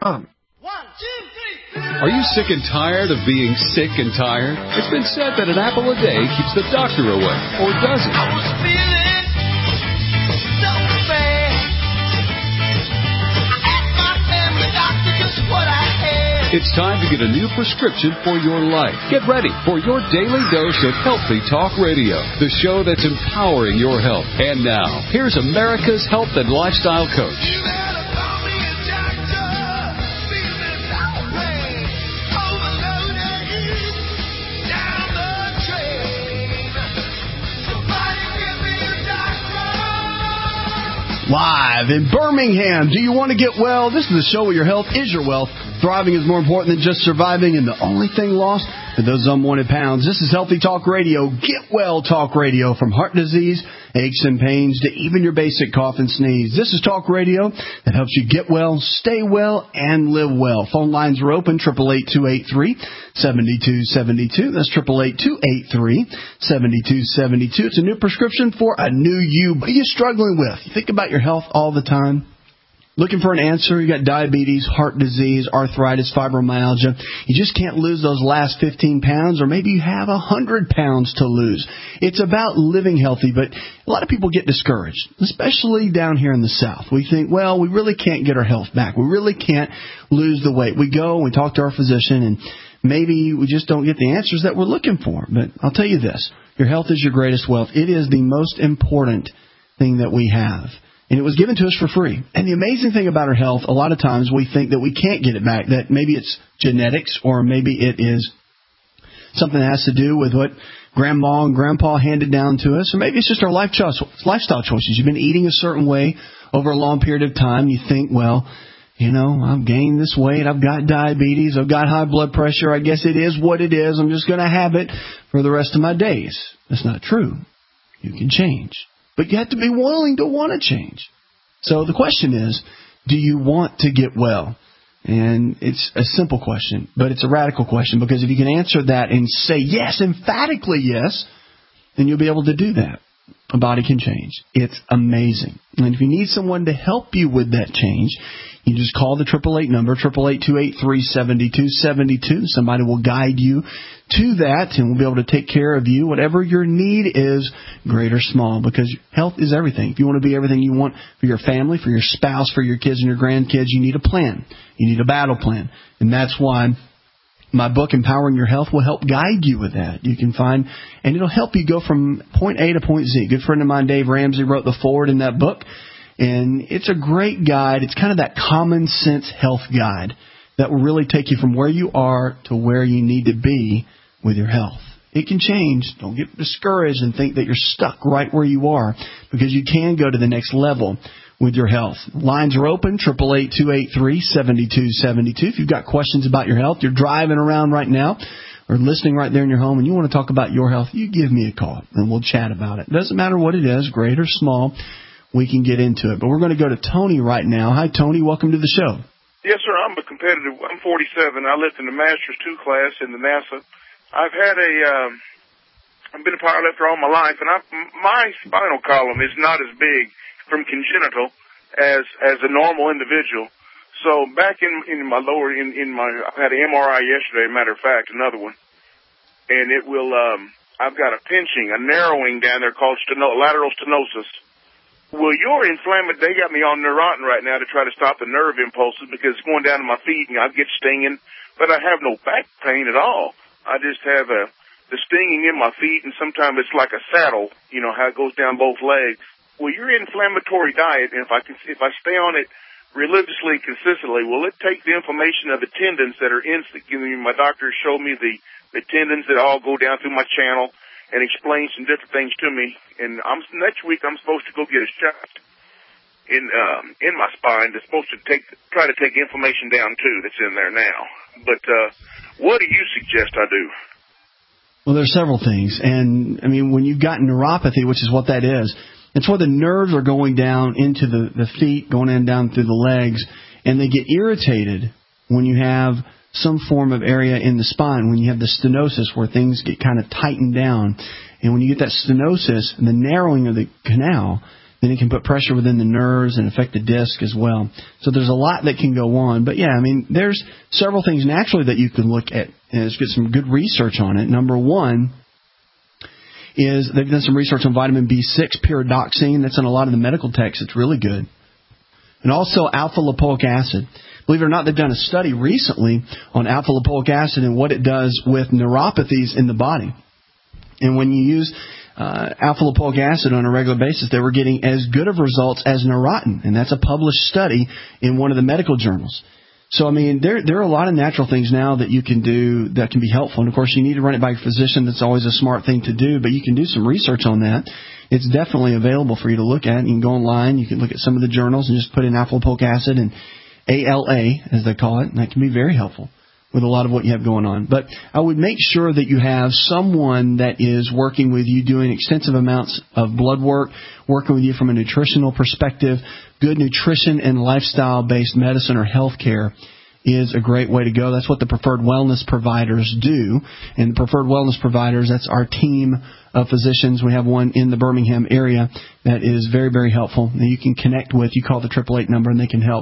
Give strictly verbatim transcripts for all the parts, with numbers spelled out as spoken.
com. Are you sick and tired of being sick and tired? It's been said that an apple a day keeps the doctor away, or does it? I was feeling so bad. I asked my family doctor just what I had. It's time to get a new prescription for your life. Get ready for your daily dose of Healthy Talk Radio, the show that's empowering your health. And now, here's America's health and lifestyle coach. Live in Birmingham. Do you want to get well? This is the show where your health is your wealth. Thriving is more important than just surviving, and the only thing lost are those unwanted pounds. This is Healthy Talk Radio. Get well talk radio, from heart disease, aches and pains, to even your basic cough and sneeze. This is talk radio that helps you get well, stay well, and live well. Phone lines are open, eight eight eight, two eight three, seven two seven two. That's eight eight eight, two eight three, seven two seven two. It's a new prescription for a new you. What are you struggling with? You think about your health all the time? Looking for an answer? You got diabetes, heart disease, arthritis, fibromyalgia. You just can't lose those last fifteen pounds, or maybe you have one hundred pounds to lose. It's about living healthy, but a lot of people get discouraged, especially down here in the South. We think, well, we really can't get our health back. We really can't lose the weight. We go and we talk to our physician, and maybe we just don't get the answers that we're looking for. But I'll tell you this, your health is your greatest wealth. It is the most important thing that we have. And it was given to us for free. And the amazing thing about our health, a lot of times we think that we can't get it back, that maybe it's genetics, or maybe it is something that has to do with what grandma and grandpa handed down to us, or maybe it's just our life cho- lifestyle choices. You've been eating a certain way over a long period of time. You think, well, you know, I've gained this weight, I've got diabetes, I've got high blood pressure, I guess it is what it is, I'm just going to have it for the rest of my days. That's not true. You can change. But you have to be willing to want to change. So the question is, do you want to get well? And it's a simple question, but it's a radical question, because if you can answer that and say yes, emphatically yes, then you'll be able to do that. A body can change. It's amazing. And if you need someone to help you with that change, you just call the eight eight eight number, eight eight eight, two eight three, seven two seven two. Somebody will guide you to that, and we'll be able to take care of you, whatever your need is, great or small, because health is everything. If you want to be everything you want for your family, for your spouse, for your kids and your grandkids, you need a plan. You need a battle plan. And that's why my book, Empowering Your Health, will help guide you with that. You can find, and it'll help you go from point A to point Z. A good friend of mine, Dave Ramsey, wrote the foreword in that book. And it's a great guide. It's kind of that common sense health guide that will really take you from where you are to where you need to be with your health. It can change. Don't get discouraged and think that you're stuck right where you are, because you can go to the next level with your health. Lines are open, eight eight eight, two eight three, seven two seven two. If you've got questions about your health, you're driving around right now or listening right there in your home and you want to talk about your health, you give me a call and we'll chat about it. It doesn't matter what it is, great or small. We can get into it. But we're going to go to Tony right now. Hi, Tony. Welcome to the show. Yes, sir. I'm a competitive. I'm forty-seven. I lived in the Masters two class in the NASA. I've had a, um, I've been a powerlifter all my life, and I, my spinal column is not as big from congenital as as a normal individual. So back in in my lower in in my I had an M R I yesterday. Matter of fact, another one, and it will. Um, I've got a pinching, a narrowing down there called steno- lateral stenosis. Well, your inflammation, they got me on Neurontin right now to try to stop the nerve impulses because it's going down to my feet and I get stinging, but I have no back pain at all. I just have a, the stinging in my feet, and sometimes it's like a saddle, you know, how it goes down both legs. Well, your inflammatory diet, and if I can, if I stay on it religiously, consistently, will it take the inflammation of the tendons that are in, my doctor showed me the, the tendons that all go down through my channel, and explain some different things to me. And I'm next week I'm supposed to go get a shot in um, in my spine that's supposed to take try to take inflammation down too. That's in there now. But uh, what do you suggest I do? Well, there's several things, and I mean when you've got neuropathy, which is what that is, it's where the nerves are going down into the the feet, going in down through the legs, and they get irritated when you have some form of area in the spine, when you have the stenosis where things get kind of tightened down. And when you get that stenosis and the narrowing of the canal, and it can put pressure within the nerves and affect the disc as well. So there's a lot that can go on. But, yeah, I mean, there's several things naturally that you can look at and let's get some good research on it. Number one is they've done some research on vitamin B six, pyridoxine. That's in a lot of the medical texts. It's really good. And also alpha-lipoic acid. Believe it or not, they've done a study recently on alpha-lipoic acid and what it does with neuropathies in the body. And when you use uh, alpha-lipoic acid on a regular basis, they were getting as good of results as Neurontin. And that's a published study in one of the medical journals. So, I mean, there there are a lot of natural things now that you can do that can be helpful. And, of course, you need to run it by your physician. That's always a smart thing to do. But you can do some research on that. It's definitely available for you to look at. You can go online. You can look at some of the journals and just put in alpha-lipoic acid and A L A, as they call it. And that can be very helpful with a lot of what you have going on. But I would make sure that you have someone that is working with you, doing extensive amounts of blood work, working with you from a nutritional perspective. Good nutrition and lifestyle-based medicine or health care is a great way to go. That's what the preferred wellness providers do. And the preferred wellness providers, that's our team of physicians. We have one in the Birmingham area that is very, very helpful. And you can connect with. You call the triple eight number and they can help.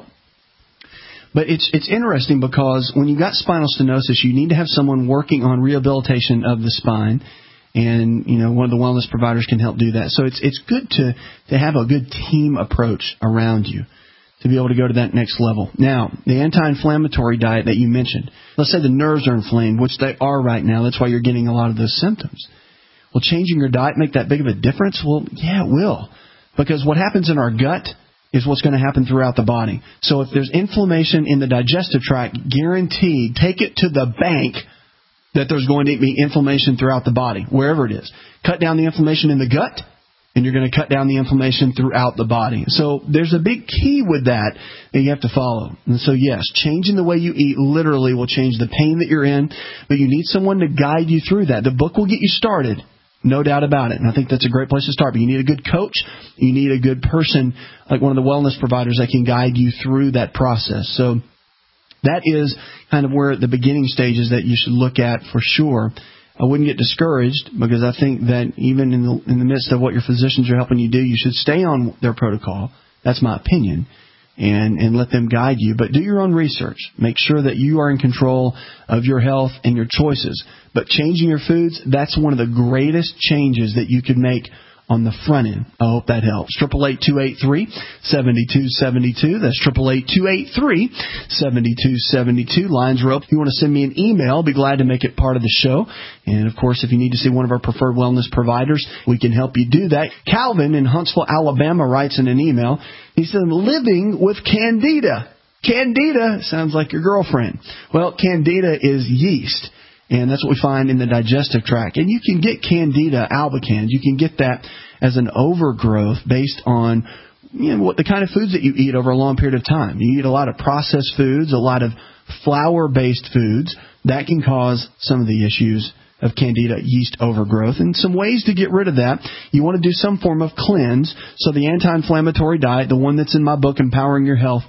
But it's it's interesting because when you've got spinal stenosis, you need to have someone working on rehabilitation of the spine. And, you know, one of the wellness providers can help do that. So it's it's good to, to have a good team approach around you to be able to go to that next level. Now, the anti-inflammatory diet that you mentioned, let's say the nerves are inflamed, which they are right now. That's why you're getting a lot of those symptoms. Will changing your diet make that big of a difference? Well, yeah, it will. Because what happens in our gut is what's going to happen throughout the body. So if there's inflammation in the digestive tract, guaranteed, take it to the bank that there's going to be inflammation throughout the body, wherever it is. Cut down the inflammation in the gut, and you're going to cut down the inflammation throughout the body. So there's a big key with that that you have to follow. And so, yes, changing the way you eat literally will change the pain that you're in, but you need someone to guide you through that. The book will get you started. No doubt about it. And I think that's a great place to start. But you need a good coach. You need a good person, like one of the wellness providers, that can guide you through that process. So that is kind of where the beginning stages that you should look at for sure. I wouldn't get discouraged because I think that even in the, in the midst of what your physicians are helping you do, you should stay on their protocol. That's my opinion. And, and let them guide you. But do your own research. Make sure that you are in control of your health and your choices. But changing your foods, that's one of the greatest changes that you could make on the front end. I hope that helps. eight eight eight, two eight three, seven two seven two. That's eight eight eight, two eight three, seven two seven two. Lines are open. If you want to send me an email, I'll be glad to make it part of the show. And, of course, if you need to see one of our preferred wellness providers, we can help you do that. Calvin in Huntsville, Alabama, writes in an email. He said, living with Candida. Candida sounds like your girlfriend. Well, Candida is yeast. And that's what we find in the digestive tract. And you can get Candida albicans. You can get that as an overgrowth based on, you know, what the kind of foods that you eat over a long period of time. You eat a lot of processed foods, a lot of flour-based foods. That can cause some of the issues of Candida yeast overgrowth. And some ways to get rid of that, you want to do some form of cleanse. So the anti-inflammatory diet, the one that's in my book, Empowering Your Health,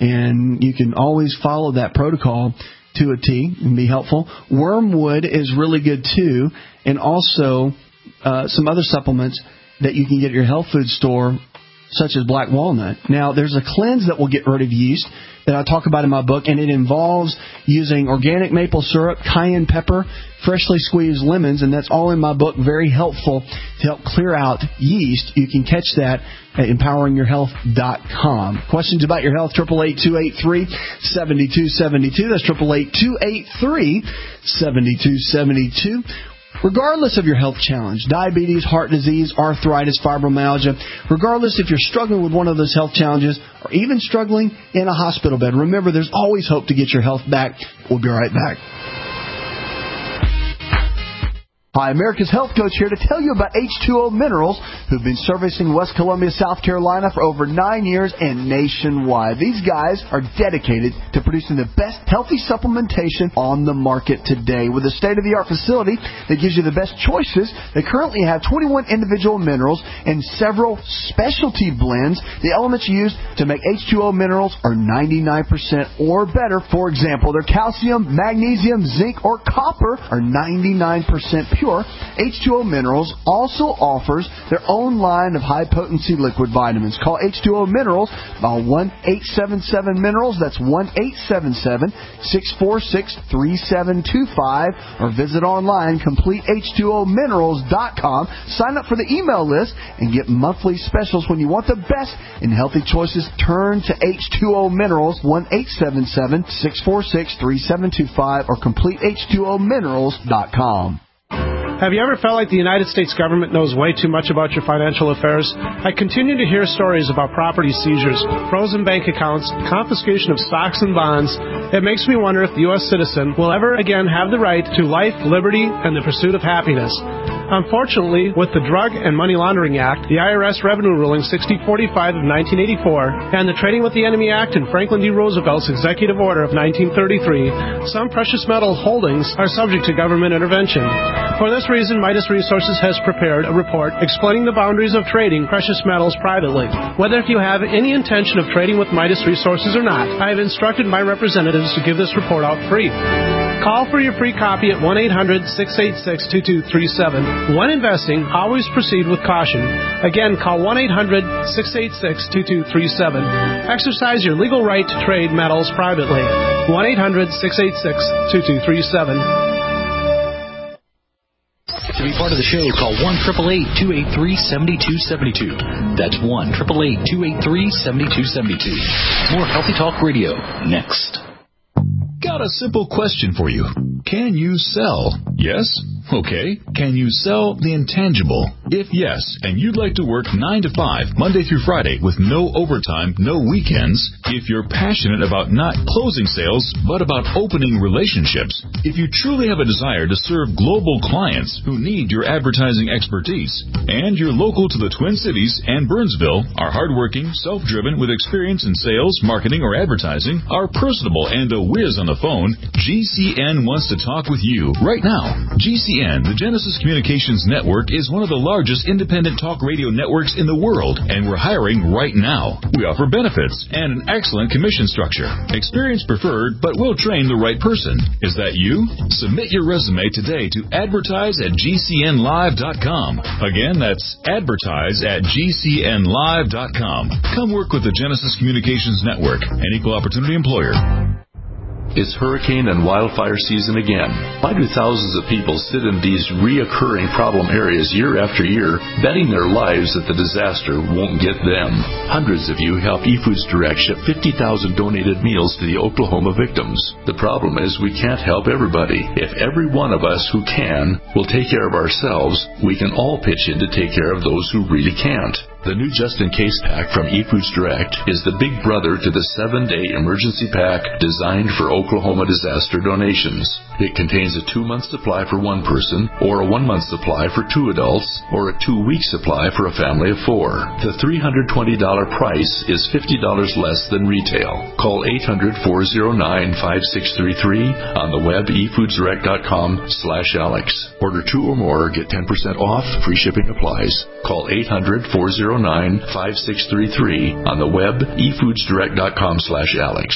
and you can always follow that protocol to a T and be helpful. Wormwood is really good too, and also uh, some other supplements that you can get at your health food store, such as black walnut. Now, there's a cleanse that will get rid of yeast that I talk about in my book, and it involves using organic maple syrup, cayenne pepper, freshly squeezed lemons, and that's all in my book. Very helpful to help clear out yeast. You can catch that at empowering your health dot com. Questions about your health, eight eight eight, two eight three, seven two seven two. That's eight eight eight, two eight three, seven two seven two. Regardless of your health challenge, diabetes, heart disease, arthritis, fibromyalgia, regardless if you're struggling with one of those health challenges or even struggling in a hospital bed, remember there's always hope to get your health back. We'll be right back. Hi, America's Health Coach here to tell you about H two O Minerals, who've been servicing West Columbia, South Carolina for over nine years and nationwide. These guys are dedicated to producing the best healthy supplementation on the market today. With a state-of-the-art facility that gives you the best choices, they currently have twenty-one individual minerals and several specialty blends. The elements used to make H two O Minerals are ninety-nine percent or better. For example, their calcium, magnesium, zinc, or copper are ninety-nine percent pure. pure, H two O Minerals also offers their own line of high-potency liquid vitamins. Call H two O Minerals by one eight seven seven Minerals. That's one eight seven seven, six four six, three seven two five. Or visit online, complete H two O minerals dot com. Sign up for the email list and get monthly specials. When you want the best in healthy choices, turn to H two O Minerals, one eight seven seven, six four six, three seven two five, or complete H two O minerals dot com. Have you ever felt like the United States government knows way too much about your financial affairs? I continue to hear stories about property seizures, frozen bank accounts, confiscation of stocks and bonds. It makes me wonder if the U S citizen will ever again have the right to life, liberty, and the pursuit of happiness. Unfortunately, with the Drug and Money Laundering Act, the I R S Revenue Ruling sixty forty-five of nineteen eighty-four, and the Trading with the Enemy Act and Franklin D. Roosevelt's Executive Order of nineteen thirty-three, some precious metal holdings are subject to government intervention. For this reason, Midas Resources has prepared a report explaining the boundaries of trading precious metals privately. Whether if you have any intention of trading with Midas Resources or not, I have instructed my representatives to give this report out free. Call for your free copy at one eight hundred, six eight six, two two three seven. When investing, always proceed with caution. Again, call one eight hundred, six eight six, two two three seven. Exercise your legal right to trade metals privately. one eight hundred, six eight six, two two three seven. To be part of the show, call one eight eight eight, two eight three, seven two seven two. That's one eight eight eight, two eight three, seven two seven two. More Healthy Talk Radio next. Got a simple question for you. Can you sell? Yes? Okay. Can you sell the intangible? If yes, and you'd like to work nine to five, Monday through Friday, with no overtime, no weekends, if you're passionate about not closing sales, but about opening relationships, if you truly have a desire to serve global clients who need your advertising expertise, and you're local to the Twin Cities and Burnsville, are hardworking, self-driven, with experience in sales, marketing, or advertising, are personable, and a whiz on the phone, G C N wants to talk with you right now. G C N, the Genesis Communications Network, is one of the largest independent talk radio networks in the world, and we're hiring right now. We offer benefits and an excellent commission structure. Experience preferred, but we'll train the right person. Is that you? Submit your resume today to advertise at G C N live dot com. Again, that's advertise at G C N live dot com. Come work with the Genesis Communications Network, an equal opportunity employer. It's hurricane and wildfire season again. Why do thousands of people sit in these reoccurring problem areas year after year, betting their lives that the disaster won't get them? Hundreds of you help eFoods Direct ship fifty thousand donated meals to the Oklahoma victims. The problem is we can't help everybody. If every one of us who can will take care of ourselves, we can all pitch in to take care of those who really can't. The new Just In Case pack from eFoods Direct is the big brother to the seven-day emergency pack designed for Oklahoma disaster donations. It contains a two-month supply for one person, or a one-month supply for two adults, or a two-week supply for a family of four. The three hundred twenty dollars price is fifty dollars less than retail. Call eight hundred, four oh nine, five six three three on the web e foods direct dot com slash Alex. Order two or more, get ten percent off, free shipping applies. Call eight hundred, four oh nine, five six three three on the web e foods direct dot com slash Alex.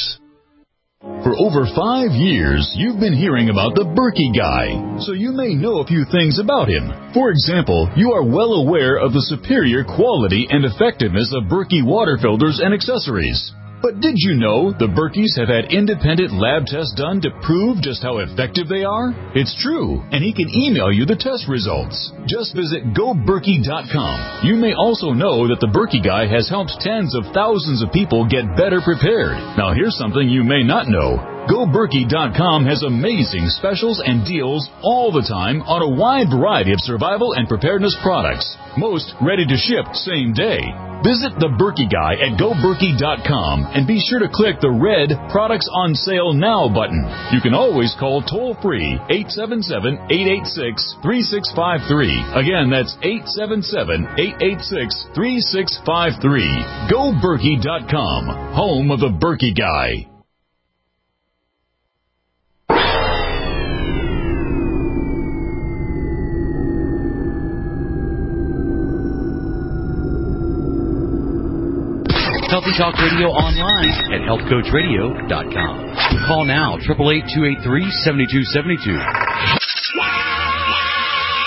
For over five years, you've been hearing about the Berkey Guy, so you may know a few things about him. For example, you are well aware of the superior quality and effectiveness of Berkey water filters and accessories. But did you know the Berkeys have had independent lab tests done to prove just how effective they are? It's true, and he can email you the test results. Just visit go berkey dot com. You may also know that the Berkey Guy has helped tens of thousands of people get better prepared. Now here's something you may not know. go berkey dot com has amazing specials and deals all the time on a wide variety of survival and preparedness products. Most ready to ship same day. Visit the Berkey Guy at go berkey dot com and be sure to click the red Products on Sale Now button. You can always call toll-free eight seven seven, eight eight six, three six five three. Again, that's eight seven seven, eight eight six, three six five three. go berkey dot com, home of the Berkey Guy. Healthy Talk Radio online at health coach radio dot com. Call now, eight eight eight, two eight three, seven two seven two.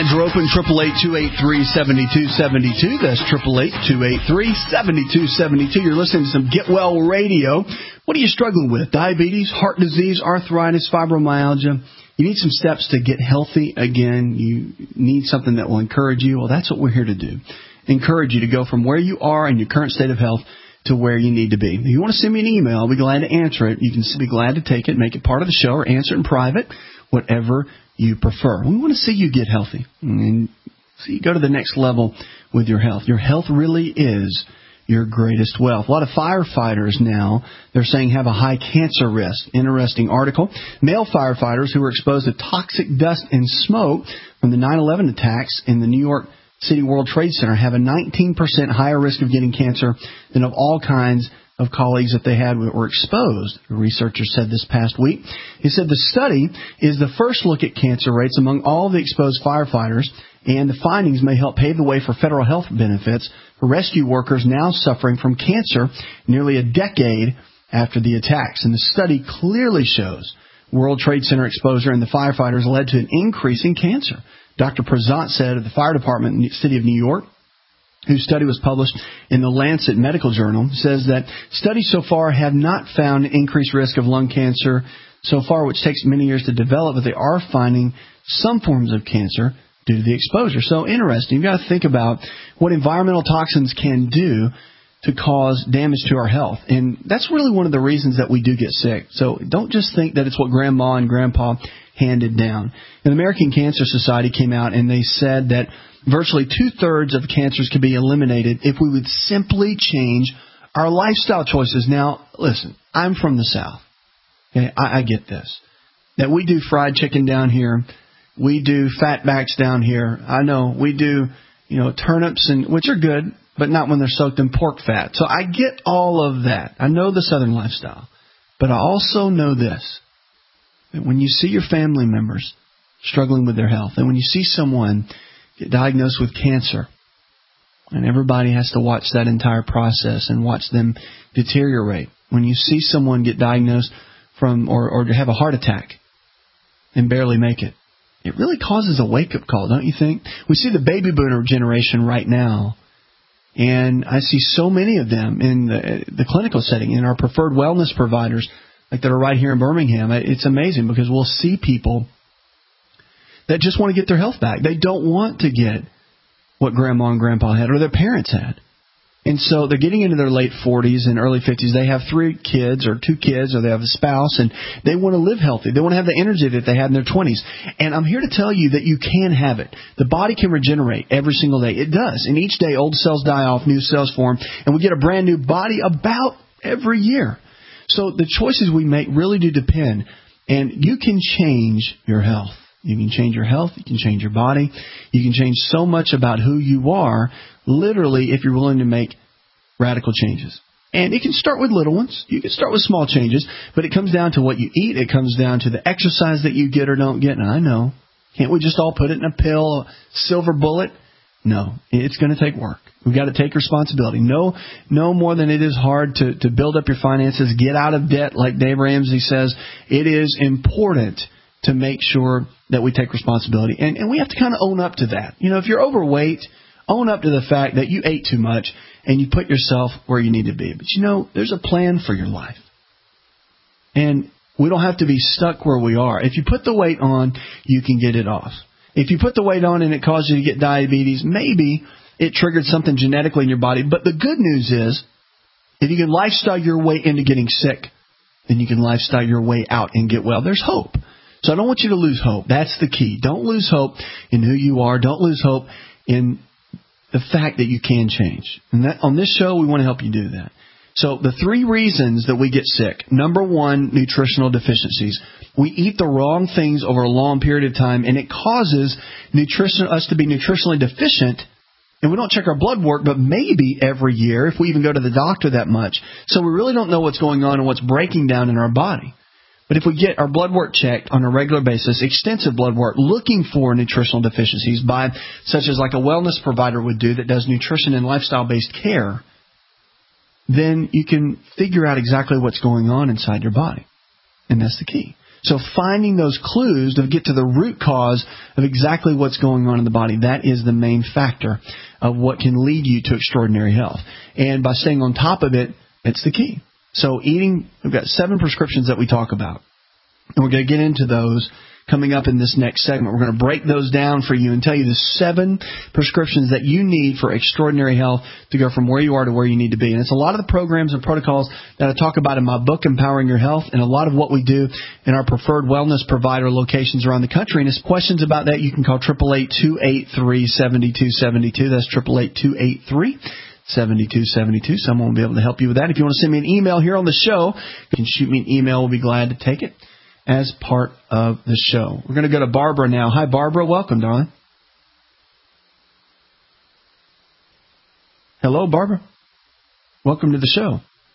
lines are open, eight eight eight, two eight three, seven two seven two. That's eight eight eight, two eight three, seven two seven two. You're listening to some Get Well Radio. What are you struggling with? Diabetes, heart disease, arthritis, fibromyalgia? You need some steps to get healthy again. You need something that will encourage you. Well, that's what we're here to do. Encourage you to go from where you are in your current state of health to where you need to be. If you want to send me an email, I'll be glad to answer it. You can be glad to take it, make it part of the show, or answer it in private, whatever you prefer. We want to see you get healthy and see you go to the next level with your health. Your health really is your greatest wealth. A lot of firefighters now, they're saying, have a high cancer risk. Interesting article. Male firefighters who were exposed to toxic dust and smoke from the nine eleven attacks in the New York City World Trade Center have a nineteen percent higher risk of getting cancer than of all kinds of colleagues that they had were exposed, a researcher said this past week. He said the study is the first look at cancer rates among all the exposed firefighters, and the findings may help pave the way for federal health benefits for rescue workers now suffering from cancer nearly a decade after the attacks. And the study clearly shows World Trade Center exposure in the firefighters led to an increase in cancer. Doctor Prezant said of the fire department in the city of New York, whose study was published in the Lancet Medical Journal, says that studies so far have not found an increased risk of lung cancer so far, which takes many years to develop, but they are finding some forms of cancer due to the exposure. So interesting. You've got to think about what environmental toxins can do to cause damage to our health. And that's really one of the reasons that we do get sick. So don't just think that it's what Grandma and Grandpa handed down. And the American Cancer Society came out and they said that virtually two-thirds of cancers could be eliminated if we would simply change our lifestyle choices. Now, listen, I'm from the South. Okay, I, I get this. That we do fried chicken down here. We do fatbacks down here. I know we do, you know, turnips, and which are good, but not when they're soaked in pork fat. So I get all of that. I know the Southern lifestyle. But I also know this, that when you see your family members struggling with their health, and when you see someone get diagnosed with cancer, and everybody has to watch that entire process and watch them deteriorate. When you see someone get diagnosed from or, or have a heart attack and barely make it, it really causes a wake-up call, don't you think? We see the baby boomer generation right now, and I see so many of them in the, the clinical setting, in our preferred wellness providers, like that are right here in Birmingham. It's amazing because we'll see people that just want to get their health back. They don't want to get what Grandma and Grandpa had or their parents had. And so they're getting into their late forties and early fifties. They have three kids or two kids, or they have a spouse, and they want to live healthy. They want to have the energy that they had in their twenties. And I'm here to tell you that you can have it. The body can regenerate every single day. It does. And each day, old cells die off, new cells form, and we get a brand new body about every year. So the choices we make really do depend. And you can change your health. You can change your health. You can change your body. You can change so much about who you are, literally, if you're willing to make radical changes. And it can start with little ones. You can start with small changes, but it comes down to what you eat. It comes down to the exercise that you get or don't get. And I know, can't we just all put it in a pill, a silver bullet? No, it's going to take work. We've got to take responsibility. No, no more than it is hard to, to build up your finances, get out of debt, like Dave Ramsey says. It is important to make sure that we take responsibility. And, and we have to kind of own up to that. You know, if you're overweight, own up to the fact that you ate too much and you put yourself where you need to be. But, you know, there's a plan for your life. And we don't have to be stuck where we are. If you put the weight on, you can get it off. If you put the weight on and it caused you to get diabetes, maybe it triggered something genetically in your body. But the good news is, if you can lifestyle your way into getting sick, then you can lifestyle your way out and get well. There's hope. So I don't want you to lose hope. That's the key. Don't lose hope in who you are. Don't lose hope in the fact that you can change. And that, on this show, we want to help you do that. So the three reasons that we get sick. Number one, nutritional deficiencies. We eat the wrong things over a long period of time, and it causes nutrition us to be nutritionally deficient. And we don't check our blood work, but maybe every year, if we even go to the doctor that much. So we really don't know what's going on and what's breaking down in our body. But if we get our blood work checked on a regular basis, extensive blood work, looking for nutritional deficiencies by such as like a wellness provider would do that does nutrition and lifestyle-based care, then you can figure out exactly what's going on inside your body. And that's the key. So finding those clues to get to the root cause of exactly what's going on in the body, that is the main factor of what can lead you to extraordinary health. And by staying on top of it, it's the key. So eating, we've got seven prescriptions that we talk about. And we're going to get into those coming up in this next segment. We're going to break those down for you and tell you the seven prescriptions that you need for extraordinary health to go from where you are to where you need to be. And it's a lot of the programs and protocols that I talk about in my book, Empowering Your Health, and a lot of what we do in our preferred wellness provider locations around the country. And if questions about that, you can call eight eight eight, two eight three, seven two seven two. That's eight eight eight, two eight three, seven two seven two. Someone will be able to help you with that. If you want to send me an email here on the show, you can shoot me an email. We'll be glad to take it as part of the show. We're going to go to Barbara now. Hi, Barbara. Welcome, darling. Hello, Barbara. Welcome to the show.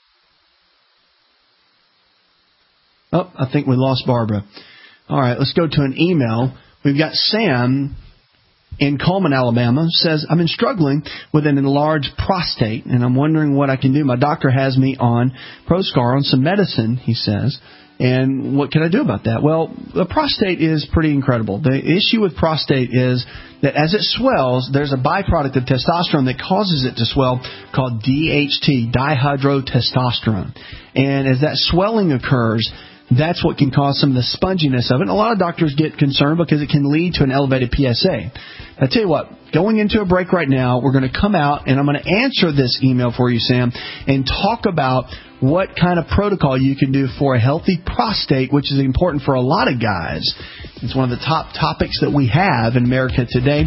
Oh, I think we lost Barbara. All right, let's go to an email. We've got Sam in Coleman, Alabama, says, I've been struggling with an enlarged prostate, and I'm wondering what I can do. My doctor has me on Proscar, on some medicine, he says. And what can I do about that? Well, the prostate is pretty incredible. The issue with prostate is that as it swells, there's a byproduct of testosterone that causes it to swell called D H T, dihydrotestosterone. And as that swelling occurs, that's what can cause some of the sponginess of it. And a lot of doctors get concerned because it can lead to an elevated P S A. I tell you what, going into a break right now, we're going to come out and I'm going to answer this email for you, Sam, and talk about what kind of protocol you can do for a healthy prostate, which is important for a lot of guys. It's one of the top topics that we have in America today.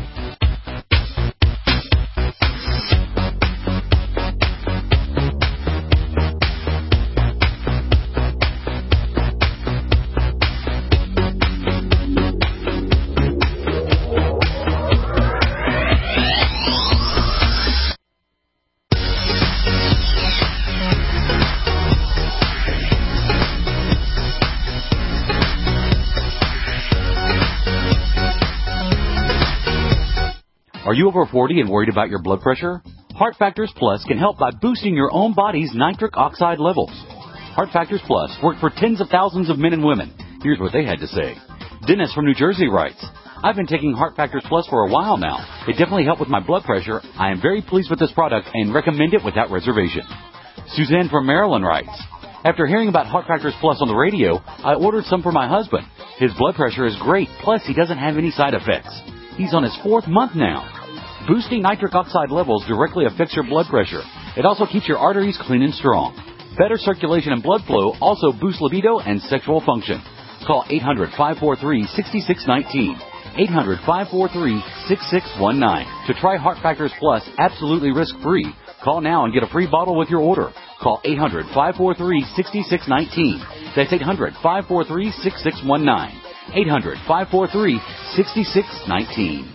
Are you over forty and worried about your blood pressure? Heart Factors Plus can help by boosting your own body's nitric oxide levels. Heart Factors Plus worked for tens of thousands of men and women. Here's what they had to say. Dennis from New Jersey writes, I've been taking Heart Factors Plus for a while now. It definitely helped with my blood pressure. I am very pleased with this product and recommend it without reservation. Suzanne from Maryland writes, after hearing about Heart Factors Plus on the radio, I ordered some for my husband. His blood pressure is great, plus he doesn't have any side effects. He's on his fourth month now. Boosting nitric oxide levels directly affects your blood pressure. It also keeps your arteries clean and strong. Better circulation and blood flow also boosts libido and sexual function. Call eight hundred, five four three, six six one nine, eight hundred, five four three, six six one nine. To try Heart Factors Plus absolutely risk-free, call now and get a free bottle with your order. Call eight hundred, five four three, six six one nine. That's eight hundred, five four three, six six one nine. eight hundred, five four three, six six one nine.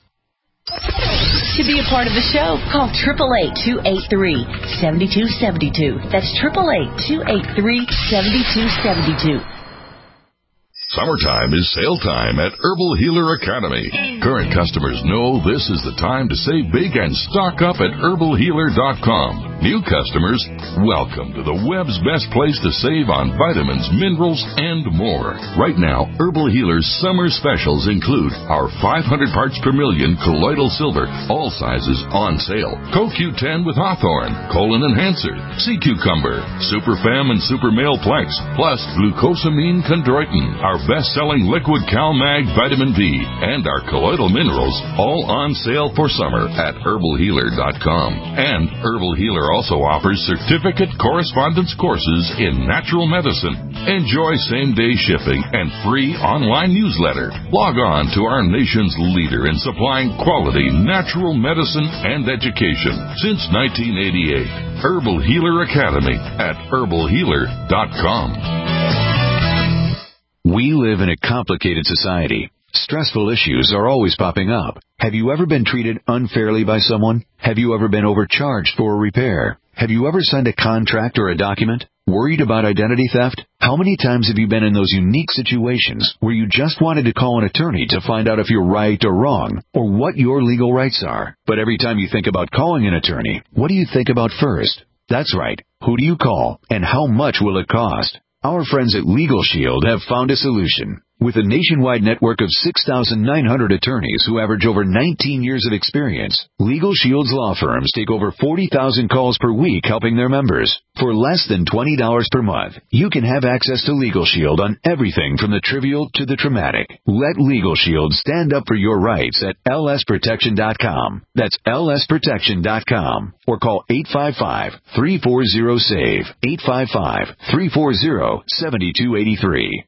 To be a part of the show, call eight eight eight, two eight three, seven two seven two. That's eight eight eight, two eight three, seven two seven two. Summertime is sale time at Herbal Healer Academy. Current customers know this is the time to save big and stock up at herbal healer dot com. New customers, welcome to the web's best place to save on vitamins, minerals, and more. Right now, Herbal Healer's summer specials include our five hundred parts per million colloidal silver, all sizes on sale, Co Q ten with Hawthorne, Colon Enhancer, Sea Cucumber, Super Fem and Super Male Plex, plus Glucosamine Chondroitin, our best-selling liquid CalMag Vitamin B, and our colloidal minerals, all on sale for summer at herbal healer dot com. And Herbal Healer also offers certificate correspondence courses in natural medicine. Enjoy same-day shipping and free online newsletter. Log on to our nation's leader in supplying quality natural medicine and education since nineteen eighty-eight. Herbal Healer Academy at herbal healer dot com. We live in a complicated society. Stressful issues are always popping up. Have you ever been treated unfairly by someone? Have you ever been overcharged for a repair? Have you ever signed a contract or a document? Worried about identity theft? How many times have you been in those unique situations where you just wanted to call an attorney to find out if you're right or wrong, or what your legal rights are? But every time you think about calling an attorney, what do you think about first? That's right. Who do you call, and how much will it cost? Our friends at Legal Shield have found a solution. With a nationwide network of six thousand nine hundred attorneys who average over nineteen years of experience, Legal Shield's law firms take over forty thousand calls per week helping their members. For less than twenty dollars per month, you can have access to Legal Shield on everything from the trivial to the traumatic. Let Legal Shield stand up for your rights at L S protection dot com. That's L S protection dot com. Or call eight five five, three four zero, S A V E, eight five five, three four zero, seven two eight three.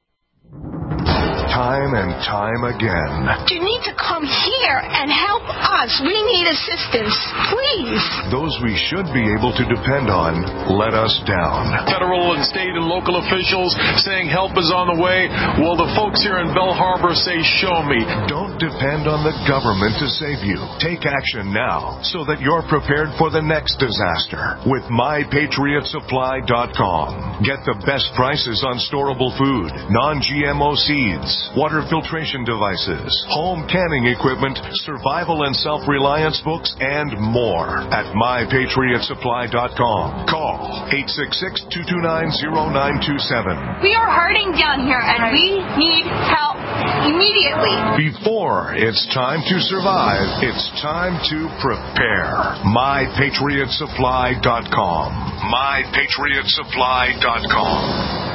Time and time again. You need to come here and help us. We need assistance, please. Those we should be able to depend on let us down. Federal and state and local officials saying help is on the way. Well, the folks here in Belle Harbor say, show me. Don't depend on the government to save you. Take action now so that you're prepared for the next disaster with my patriot supply dot com. Get the best prices on storable food, non G M O seeds, water filtration devices, home canning equipment, survival and self-reliance books, and more at my patriot supply dot com. Call eight six six, two two nine, zero nine two seven. We are hurting down here, and we need help immediately. Before it's time to survive, it's time to prepare. my patriot supply dot com. my patriot supply dot com.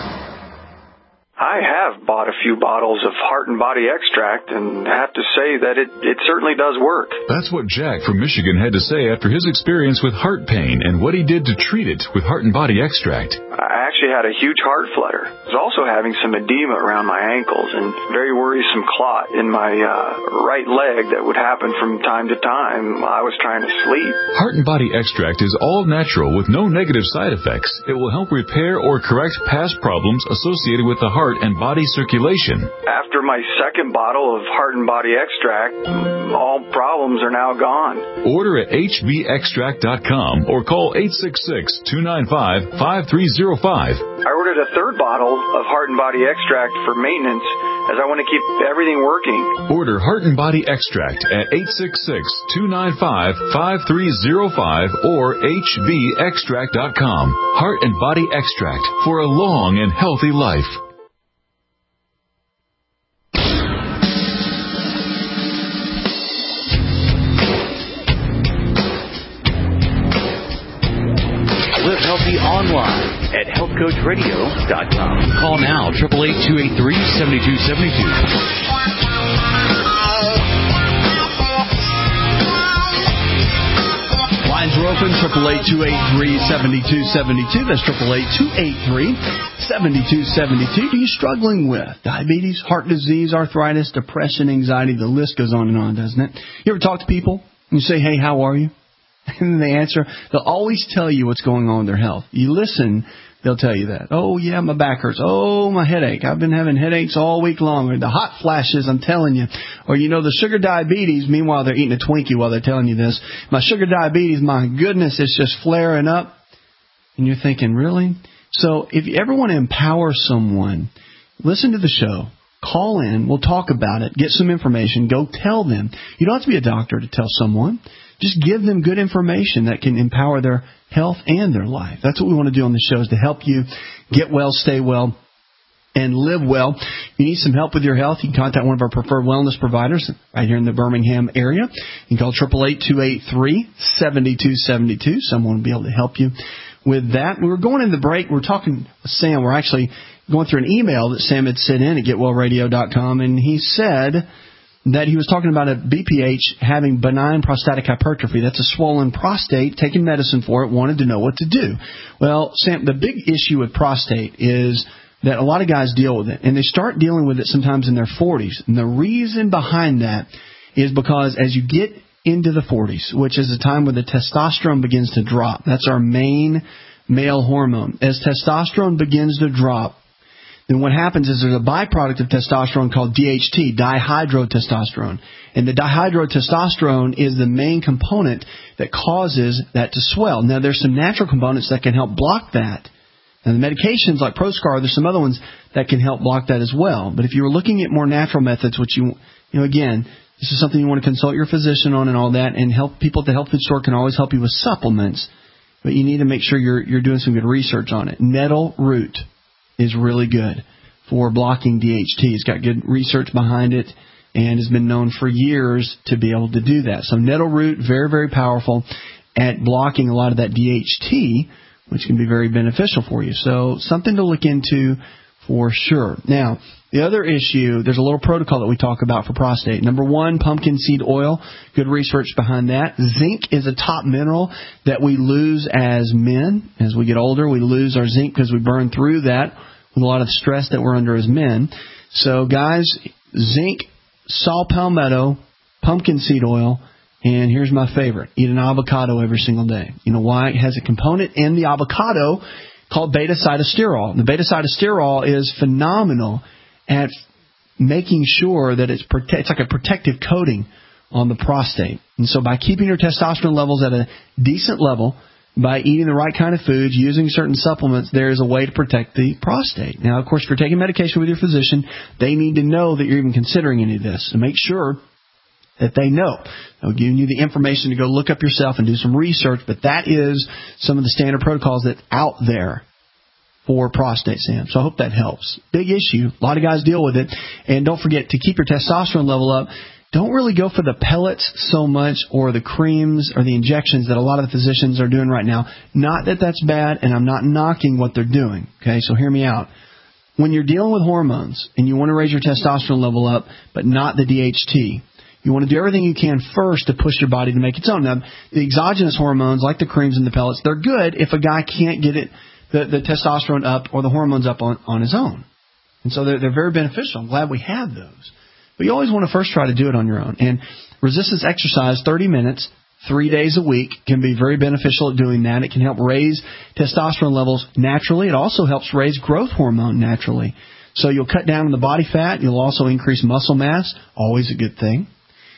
I have bought a few bottles of Heart and Body Extract and have to say that it, it certainly does work. That's what Jack from Michigan had to say after his experience with heart pain and what he did to treat it with Heart and Body Extract. I actually had a huge heart flutter. I was also having some edema around my ankles and very worrisome clot in my uh, right leg that would happen from time to time while I was trying to sleep. Heart and Body Extract is all natural with no negative side effects. It will help repair or correct past problems associated with the heart and body circulation. After my second bottle of Heart and Body Extract, all problems are now gone. Order at H B extract dot com or call eight six six, two nine five, five three zero five. I ordered a third bottle of Heart and Body Extract for maintenance as I want to keep everything working. Order Heart and Body Extract at eight six six, two nine five, five three zero five or H B extract dot com. Heart and Body Extract for a long and healthy life. Live healthy online at health coach radio dot com. Call now, eight eight eight, two eight three, seven two seven two. Lines are open, eight eight eight, two eight three, seven two seven two. That's eight eight eight, two eight three, seven two seven two. Are you struggling with diabetes, heart disease, arthritis, depression, anxiety? The list goes on and on, doesn't it? You ever talk to people and you say, hey, how are you? And they answer, they'll always tell you what's going on with their health. You listen, they'll tell you that. Oh, yeah, my back hurts. Oh, my headache. I've been having headaches all week long. Or the hot flashes, I'm telling you. Or, you know, the sugar diabetes. Meanwhile, they're eating a Twinkie while they're telling you this. My sugar diabetes, my goodness, it's just flaring up. And you're thinking, really? So if you ever want to empower someone, listen to the show. Call in. We'll talk about it. Get some information. Go tell them. You don't have to be a doctor to tell someone. Just give them good information that can empower their health and their life. That's what we want to do on the show, is to help you get well, stay well, and live well. If you need some help with your health, you can contact one of our preferred wellness providers right here in the Birmingham area. You can call eight eight eight, two eight three, seven two seven two. Someone will be able to help you with that. We were going in the break. We were talking with Sam. We're actually going through an email that Sam had sent in at get well radio dot com, and he said that he was talking about a B P H having benign prostatic hypertrophy. That's a swollen prostate, taking medicine for it, wanted to know what to do. Well, Sam, the big issue with prostate is that a lot of guys deal with it, and they start dealing with it sometimes in their forties. And the reason behind that is because as you get into the forties, which is a time where the testosterone begins to drop, that's our main male hormone. As testosterone begins to drop, then what happens is there's a byproduct of testosterone called D H T, dihydrotestosterone. And the dihydrotestosterone is the main component that causes that to swell. Now, there's some natural components that can help block that. And the medications like Proscar, there's some other ones that can help block that as well. But if you were looking at more natural methods, which you, you know, again, this is something you want to consult your physician on and all that, and help people at the health food store can always help you with supplements. But you need to make sure you're you're doing some good research on it. Nettle root. is really good for blocking D H T. It's got good research behind it and has been known for years to be able to do that. So nettle root, very, very powerful at blocking a lot of that D H T, which can be very beneficial for you. So something to look into for sure. Now, the other issue, there's a little protocol that we talk about for prostate. Number one, pumpkin seed oil. Good research behind that. Zinc is a top mineral that we lose as men. As we get older, we lose our zinc because we burn through that with a lot of stress that we're under as men. So, guys, zinc, saw palmetto, pumpkin seed oil, and here's my favorite. Eat an avocado every single day. You know why? It has a component in the avocado called beta-cytosterol. The beta-cytosterol is phenomenal at making sure that it's, prote- it's like a protective coating on the prostate. And so by keeping your testosterone levels at a decent level, by eating the right kind of foods, using certain supplements, there is a way to protect the prostate. Now, of course, if you're taking medication with your physician, they need to know that you're even considering any of this. So make sure that they know. They'll give you the information to go look up yourself and do some research, but that is some of the standard protocols that's out there for prostate, Sam. So I hope that helps. Big issue. A lot of guys deal with it. And don't forget to keep your testosterone level up. Don't really go for the pellets so much or the creams or the injections that a lot of the physicians are doing right now. Not that that's bad, and I'm not knocking what they're doing. Okay, so hear me out. When you're dealing with hormones and you want to raise your testosterone level up, but not the D H T, you want to do everything you can first to push your body to make its own. Now, the exogenous hormones, like the creams and the pellets, they're good if a guy can't get it, the, the testosterone up or the hormones up on, on his own. And so they're, they're very beneficial. I'm glad we have those. But you always want to first try to do it on your own. And resistance exercise, thirty minutes, three days a week, can be very beneficial at doing that. It can help raise testosterone levels naturally. It also helps raise growth hormone naturally. So you'll cut down on the body fat. You'll also increase muscle mass, always a good thing.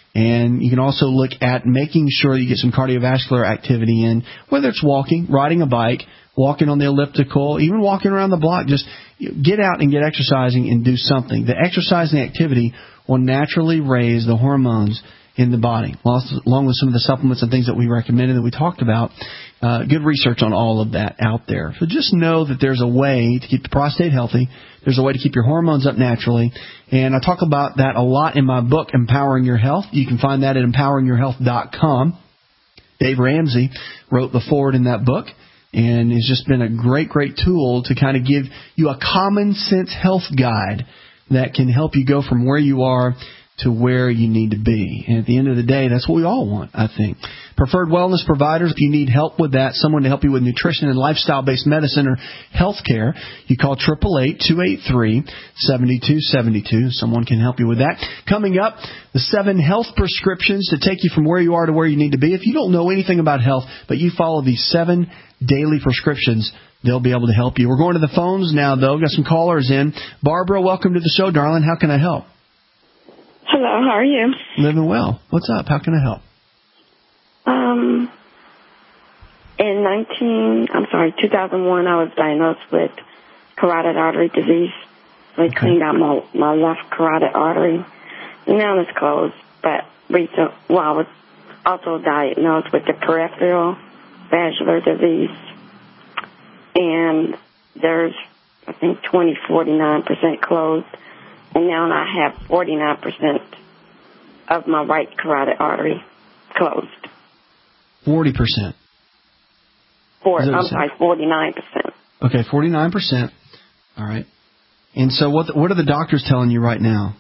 And you can also look at making sure you get some cardiovascular activity in, whether it's walking, riding a bike, walking on the elliptical, even walking around the block. Just get out and get exercising and do something. The exercise and the activity will naturally raise the hormones in the body, along with some of the supplements and things that we recommended that we talked about. Uh, good research on all of that out there. So just know that there's a way to keep the prostate healthy. There's a way to keep your hormones up naturally. And I talk about that a lot in my book, Empowering Your Health. You can find that at empowering your health dot com. Dave Ramsey wrote the foreword in that book. And it's just been a great, great tool to kind of give you a common sense health guide that can help you go from where you are to where you need to be. And at the end of the day, that's what we all want, I think. Preferred wellness providers, if you need help with that, someone to help you with nutrition and lifestyle-based medicine or health care, you call eight eight eight, two eight three, seven two seven two. Someone can help you with that. Coming up, the seven health prescriptions to take you from where you are to where you need to be. If you don't know anything about health, but you follow these seven daily prescriptions, they'll be able to help you. We're going to the phones now, though. Got some callers in. Barbara, welcome to the show, darling. How can I help? Hello, how are you? Living well. What's up? How can I help? Um, in nineteen, I'm sorry, two thousand one, I was diagnosed with carotid artery disease. They okay. cleaned out my, my left carotid artery. Now it's closed, but recent, well, I was also diagnosed with the peripheral vascular disease. And there's, I think, twenty, forty-nine percent closed. And now I have forty-nine percent of my right carotid artery closed. forty percent? Four, I'm sorry, forty-nine percent. Okay, forty-nine percent. All right. And so what what are the doctors telling you right now?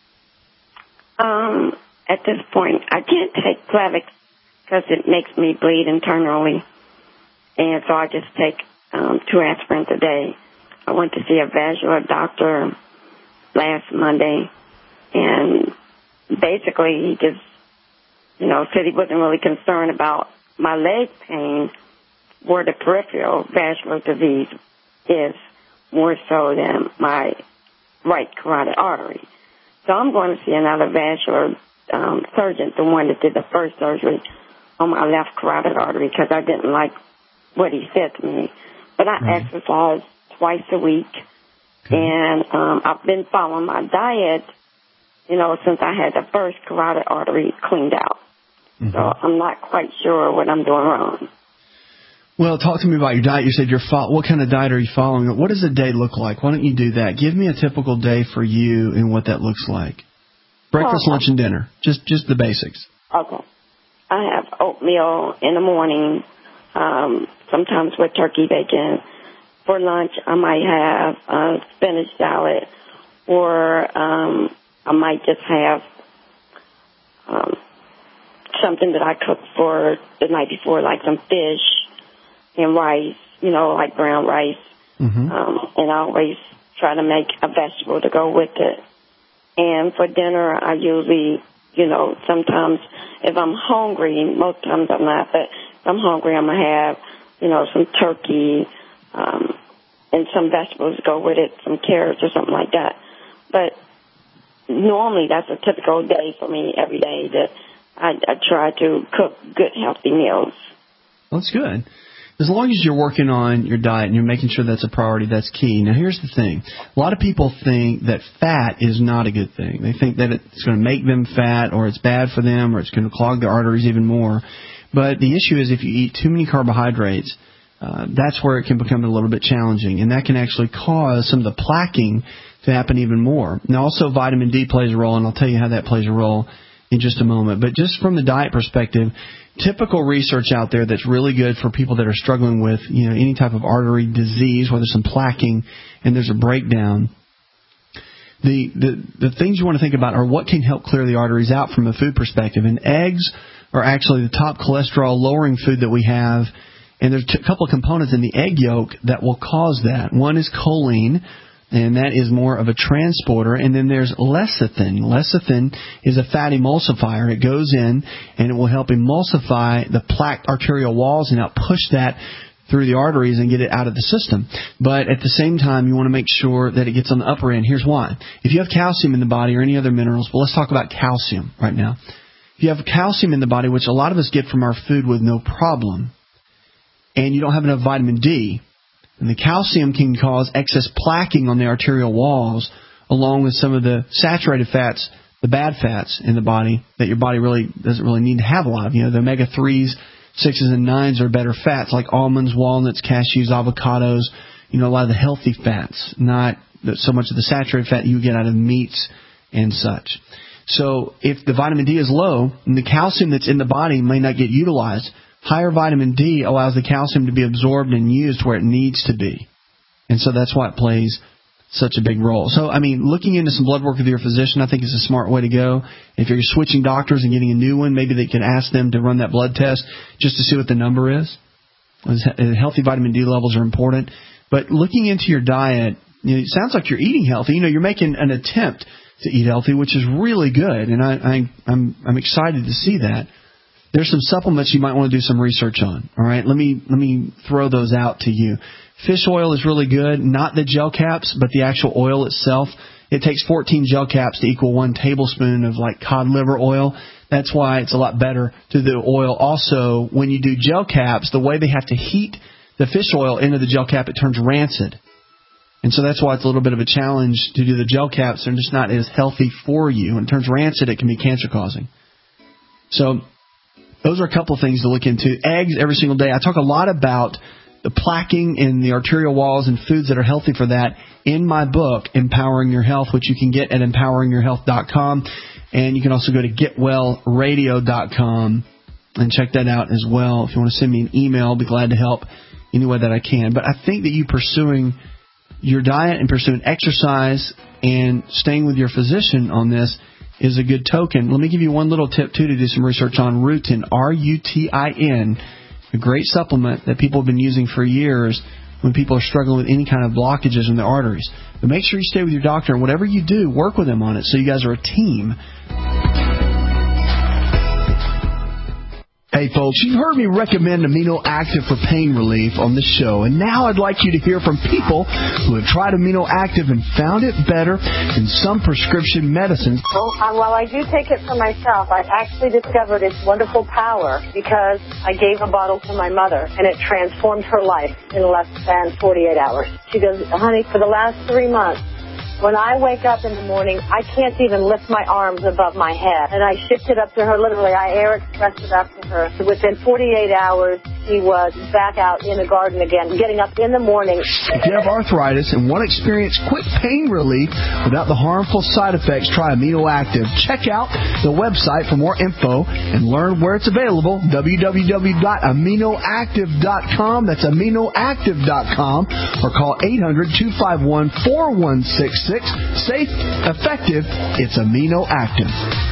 Um, at this point, I can't take Plavix because it makes me bleed internally. And so I just take um, two aspirins a day. I went to see a vascular doctor last Monday, and basically he just, you know, said he wasn't really concerned about my leg pain, where the peripheral vascular disease is, more so than my right carotid artery. So I'm going to see another vascular um, surgeon, the one that did the first surgery on my left carotid artery, because I didn't like what he said to me. But I right. exercise twice a week. And um, I've been following my diet, you know, since I had the first carotid artery cleaned out. Mm-hmm. So I'm not quite sure what I'm doing wrong. Well, talk to me about your diet. You said you're fo- what kind of diet are you following? What does a day look like? Why don't you do that? Give me a typical day for you and what that looks like. Breakfast, oh, lunch, and dinner. Just just the basics. Okay. I have oatmeal in the morning, um, sometimes with turkey bacon. For lunch, I might have a spinach salad, or um, I might just have um, something that I cooked for the night before, like some fish and rice, you know, like brown rice. Mm-hmm. Um, and I always try to make a vegetable to go with it. And for dinner, I usually, you know, sometimes if I'm hungry, most times I'm not, but if I'm hungry, I'm going to have, you know, some turkey um, and some vegetables to go with it, some carrots or something like that. But normally that's a typical day for me every day that I, I try to cook good, healthy meals. Well, that's good. As long as you're working on your diet and you're making sure that's a priority, that's key. Now, here's the thing. A lot of people think that fat is not a good thing. They think that it's going to make them fat, or it's bad for them, or it's going to clog their arteries even more. But the issue is if you eat too many carbohydrates, uh, that's where it can become a little bit challenging. And that can actually cause some of the plaquing to happen even more. Now, also vitamin D plays a role, and I'll tell you how that plays a role in just a moment. But just from the diet perspective, typical research out there that's really good for people that are struggling with, you know, any type of artery disease, where there's some plaquing and there's a breakdown. The, the the things you want to think about are what can help clear the arteries out from a food perspective. And eggs are actually the top cholesterol-lowering food that we have. And there's a couple of components in the egg yolk that will cause that. One is choline, and that is more of a transporter. And then there's lecithin. Lecithin is a fat emulsifier. It goes in, and it will help emulsify the plaqued arterial walls and help push that through the arteries and get it out of the system. But at the same time, you want to make sure that it gets on the upper end. Here's why. If you have calcium in the body or any other minerals, well, let's talk about calcium right now. If you have calcium in the body, which a lot of us get from our food with no problem, and you don't have enough vitamin D, and the calcium can cause excess plaquing on the arterial walls, along with some of the saturated fats, the bad fats in the body that your body really doesn't really need to have a lot of. You know, the omega threes, sixes, and nines are better fats, like almonds, walnuts, cashews, avocados. You know, a lot of the healthy fats, not so much of the saturated fat you get out of meats and such. So if the vitamin D is low, and the calcium that's in the body may not get utilized, higher vitamin D allows the calcium to be absorbed and used where it needs to be. And so that's why it plays such a big role. So, I mean, looking into some blood work with your physician, I think is a smart way to go. If you're switching doctors and getting a new one, maybe they can ask them to run that blood test just to see what the number is. Healthy vitamin D levels are important. But looking into your diet, you know, it sounds like you're eating healthy. You know, you're making an attempt to eat healthy, which is really good. And I, I, I'm, I'm excited to see that. There's some supplements you might want to do some research on. All right, let me let me throw those out to you. Fish oil is really good, not the gel caps, but the actual oil itself. It takes fourteen gel caps to equal one tablespoon of like cod liver oil. That's why it's a lot better to do oil. Also, when you do gel caps, the way they have to heat the fish oil into the gel cap, it turns rancid. And so that's why it's a little bit of a challenge to do the gel caps. They're just not as healthy for you. When it turns rancid, it can be cancer-causing. So those are a couple of things to look into. Eggs every single day. I talk a lot about the plaquing in the arterial walls and foods that are healthy for that in my book, Empowering Your Health, which you can get at empowering your health dot com. And you can also go to get well radio dot com and check that out as well. If you want to send me an email, I'll be glad to help any way that I can. But I think that you pursuing your diet and pursuing exercise and staying with your physician on this is a good token. Let me give you one little tip, too, to do some research on Rutin, R U T I N, a great supplement that people have been using for years when people are struggling with any kind of blockages in their arteries. But make sure you stay with your doctor, and whatever you do, work with them on it so you guys are a team. Hey, folks, you've heard me recommend Amino Active for pain relief on the show, and now I'd like you to hear from people who have tried Amino Active and found it better than some prescription medicines. Well, uh, while I do take it for myself, I actually discovered its wonderful power because I gave a bottle to my mother, and it transformed her life in less than forty-eight hours. She goes, honey, for the last three months, when I wake up in the morning, I can't even lift my arms above my head. And I shipped it up to her, literally. I air expressed it up to her. So within forty-eight hours, he was back out in the garden again, getting up in the morning. If you have arthritis and want to experience quick pain relief without the harmful side effects, try Amino Active. Check out the website for more info and learn where it's available, w w w dot amino active dot com. That's amino active dot com. Or call eight hundred, two five one, four one six six. Safe, effective, it's Amino Active.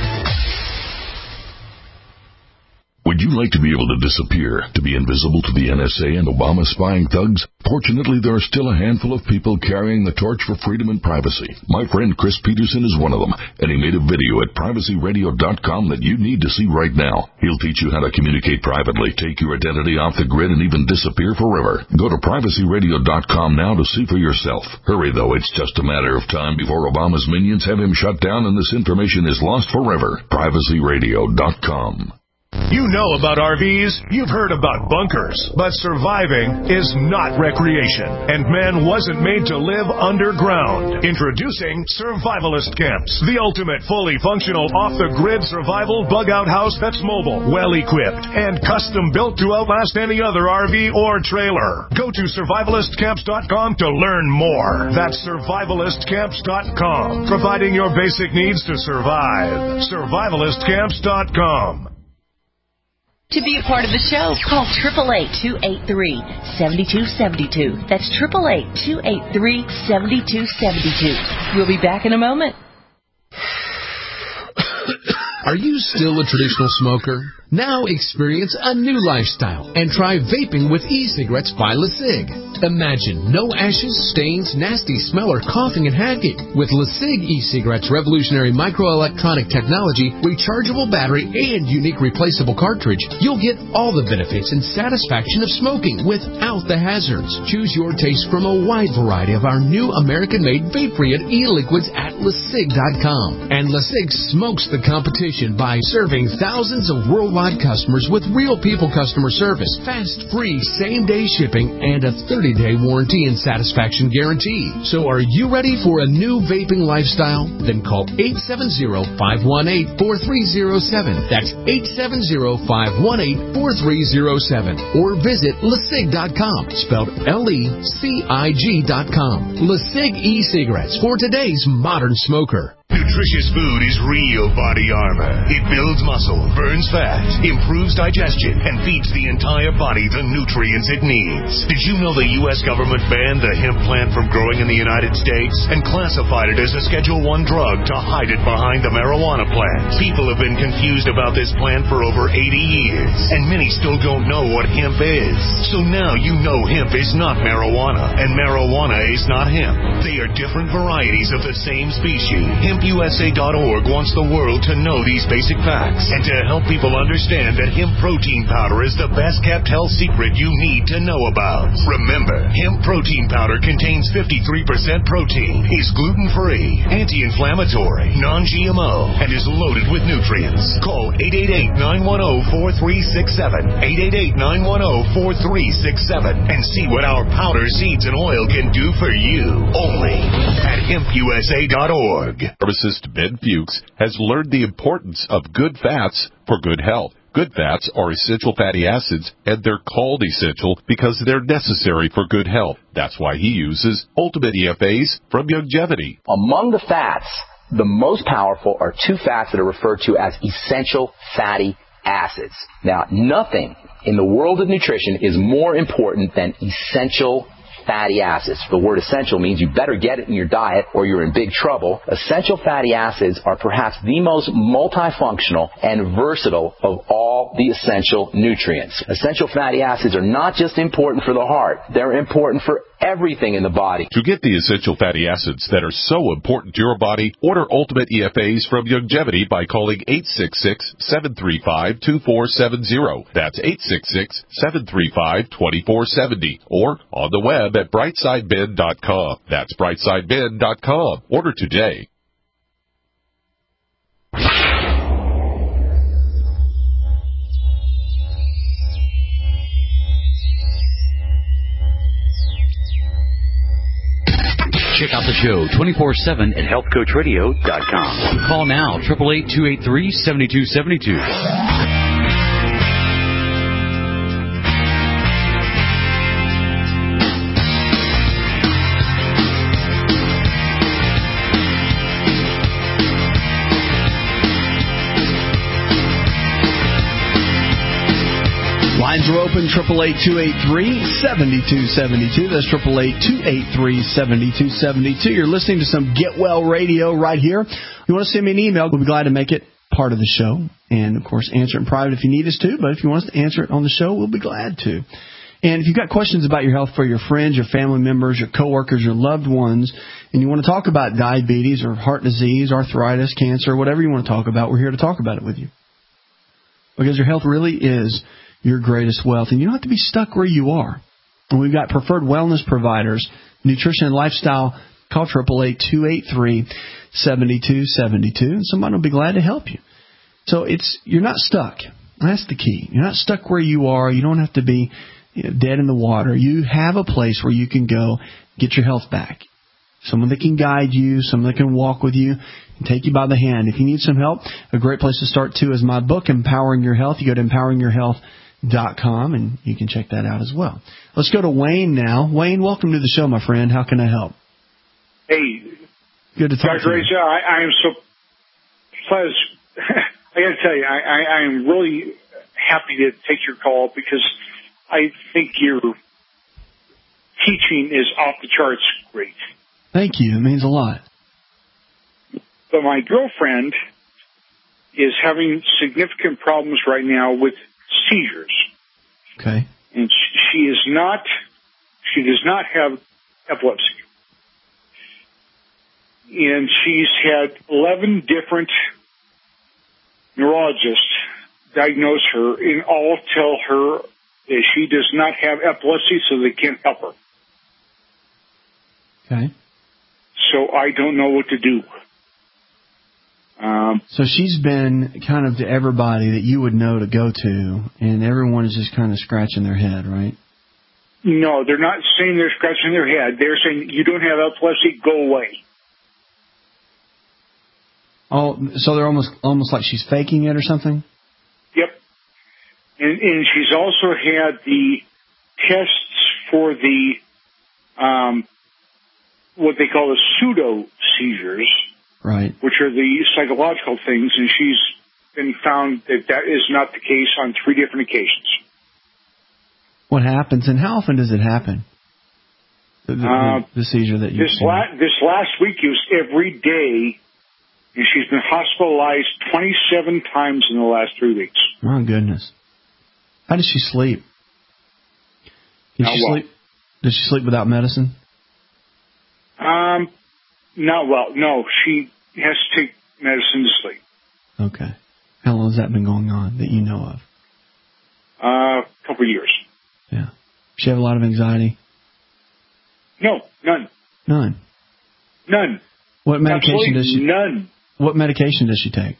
Would you like to be able to disappear, to be invisible to the N S A and Obama spying thugs? Fortunately, there are still a handful of people carrying the torch for freedom and privacy. My friend Chris Peterson is one of them, and he made a video at privacy radio dot com that you need to see right now. He'll teach you how to communicate privately, take your identity off the grid, and even disappear forever. Go to privacy radio dot com now to see for yourself. Hurry, though, it's just a matter of time before Obama's minions have him shut down and this information is lost forever. privacy radio dot com. You know about R Vs, you've heard about bunkers, but surviving is not recreation, and man wasn't made to live underground. Introducing Survivalist Camps, the ultimate fully functional off-the-grid survival bug-out house that's mobile, well-equipped, and custom-built to outlast any other R V or trailer. Go to survivalist camps dot com to learn more. That's survivalist camps dot com, providing your basic needs to survive. survivalist camps dot com. To be a part of the show, call eight eight eight, two eight three, seven two seven two. That's eight eight eight, two eight three, seven two seven two. We'll be back in a moment. Are you still a traditional smoker? Now experience a new lifestyle and try vaping with e-cigarettes by LeSig. Imagine no ashes, stains, nasty smell, or coughing and hacking. With LeSig e-cigarettes' revolutionary microelectronic technology, rechargeable battery, and unique replaceable cartridge, you'll get all the benefits and satisfaction of smoking without the hazards. Choose your taste from a wide variety of our new American-made vape-free e-liquids at LeSig dot com. And LeSig smokes the competition by serving thousands of worldwide customers with real people customer service, fast, free, same-day shipping, and a thirty-day warranty and satisfaction guarantee. So are you ready for a new vaping lifestyle? Then call eight seven zero, five one eight, four three zero seven. That's eight seven zero, five one eight, four three zero seven. Or visit LeSig dot com, spelled L E C I G dot com. LeSig e-cigarettes for today's modern smoker. Nutritious food is real body armor. It builds muscle, burns fat, improves digestion, and feeds the entire body the nutrients it needs. Did you know the U S government banned the hemp plant from growing in the United States and classified it as a Schedule one drug to hide it behind the marijuana plant? People have been confused about this plant for over eighty years, and many still don't know what hemp is. So now you know hemp is not marijuana, and marijuana is not hemp. They are different varieties of the same species. hemp u s a dot org wants the world to know these basic facts and to help people understand that hemp protein powder is the best kept health secret you need to know about. Remember, hemp protein powder contains fifty-three percent protein, is gluten-free, anti-inflammatory, non G M O, and is loaded with nutrients. Call eight eight eight, nine one zero, four three six seven, eight eight eight, nine one zero, four three six seven, and see what our powder, seeds, and oil can do for you. Only at hemp u s a dot org. Pharmacist Ben Fuchs has learned the importance of good fats for good health. Good fats are essential fatty acids, and they're called essential because they're necessary for good health. That's why he uses Ultimate E F As from Youngevity. Among the fats, the most powerful are two fats that are referred to as essential fatty acids. Now, nothing in the world of nutrition is more important than essential fatty acids. The word essential means you better get it in your diet or you're in big trouble. Essential fatty acids are perhaps the most multifunctional and versatile of all the essential nutrients. Essential fatty acids are not just important for the heart. They're important for everything in the body. To get the essential fatty acids that are so important to your body, order Ultimate E F As from Youngevity by calling eight six six, seven three five, two four seven zero. That's eight six six, seven three five, two four seven zero. Or on the web at brightside ben dot com. That's brightside ben dot com. Order today. Check out the show twenty-four seven at health coach radio dot com. Call now, eight eight eight, two eight three, seven two seven two. Lines are open, eight eight eight, two eight three, seven two seven two. That's eight eight eight, two eight three, seven two seven two. You're listening to some Get Well Radio right here. If you want to send me an email, we'll be glad to make it part of the show. And, of course, answer it in private if you need us to. But if you want us to answer it on the show, we'll be glad to. And if you've got questions about your health for your friends, your family members, your coworkers, your loved ones, and you want to talk about diabetes or heart disease, arthritis, cancer, whatever you want to talk about, we're here to talk about it with you. Because your health really is your greatest wealth. And you don't have to be stuck where you are. And we've got preferred wellness providers, nutrition and lifestyle. Call eight eight eight, two eight three, seven two seven two, and somebody will be glad to help you. So it's you're not stuck. That's the key. You're not stuck where you are. You don't have to be you know, dead in the water. You have a place where you can go get your health back. Someone that can guide you, someone that can walk with you and take you by the hand. If you need some help, a great place to start, too, is my book, Empowering Your Health. You go to empowering your health dot com, and you can check that out as well. Let's go to Wayne now. Wayne, welcome to the show, my friend. How can I help? Hey. Good to talk Doctor to you. Reza, I, I am so pleased. I got to tell you, I, I, I am really happy to take your call because I think your teaching is off the charts great. Thank you. It means a lot. But my girlfriend is having significant problems right now with seizures. Okay. And she is not, she does not have epilepsy. And she's had eleven different neurologists diagnose her and all tell her that she does not have epilepsy, so they can't help her. Okay. So I don't know what to do. Um, so she's been kind of to everybody that you would know to go to, and everyone is just kind of scratching their head, right? No, they're not saying they're scratching their head. They're saying, you don't have epilepsy, go away. Oh, so they're almost almost like she's faking it or something? Yep. And, and she's also had the tests for the, um, what they call the pseudo seizures. Right. Which are the psychological things, and she's been found that that is not the case on three different occasions. What happens, and how often does it happen? The, the, uh, the, the seizure that you this, la- this last week, it was every day, and she's been hospitalized twenty-seven times in the last three weeks. My goodness. How does she sleep? Does she well. sleep? Does she sleep without medicine? Um, not well. No, she has to take medicine to sleep. Okay. How long has that been going on that you know of? Uh, a couple of years. Yeah. Does she have a lot of anxiety? No, none. None? None. What medication Absolutely does she? None. What medication does she take?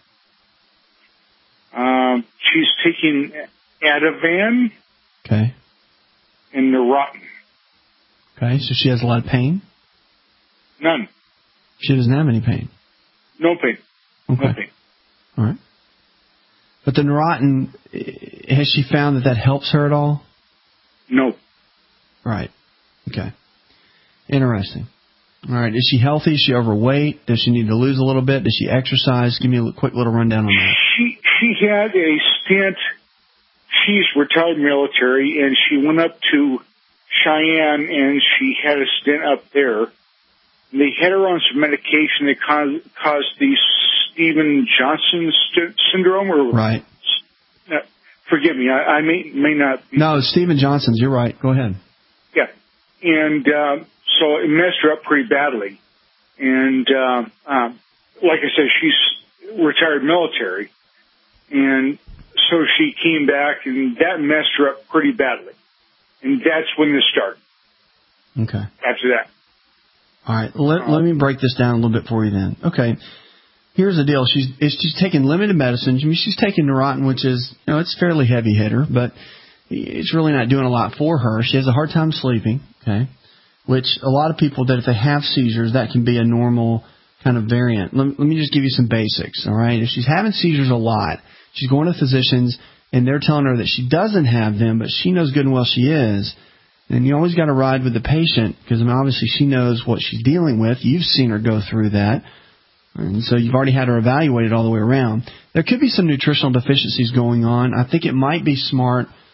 Um, she's taking Ativan. Okay. And Neurontin. Okay, so she has a lot of pain? None. She doesn't have any pain? No pain. Okay. No pain. All right. But the Neurontin, has she found that that helps her at all? No. Right. Okay. Interesting. All right. Is she healthy? Is she overweight? Does she need to lose a little bit? Does she exercise? Give me a quick little rundown on that. She she had a stint. She's retired military, and she went up to Cheyenne, and she had a stint up there. They had her on some medication that caused, caused the Steven Johnson st- syndrome, or right. Uh, forgive me, I, I may may not. Be. No, it's Steven Johnson's. You're right. Go ahead. Yeah, and uh, so it messed her up pretty badly. And uh, um, like I said, she's retired military, and so she came back, and that messed her up pretty badly. And that's when this started. Okay. After that. All right, let, let me break this down a little bit for you then. Okay, here's the deal. She's she's taking limited medicines. I mean, she's taking Neurontin, which is, you know, it's fairly heavy hitter, but it's really not doing a lot for her. She has a hard time sleeping, okay, which a lot of people that if they have seizures, that can be a normal kind of variant. Let, let me just give you some basics, all right? If she's having seizures a lot, she's going to physicians, and they're telling her that she doesn't have them, but she knows good and well she is. And you always got to ride with the patient because, I mean, obviously she knows what she's dealing with. You've seen her go through that. And so you've already had her evaluated all the way around. There could be some nutritional deficiencies going on. I think it might be smart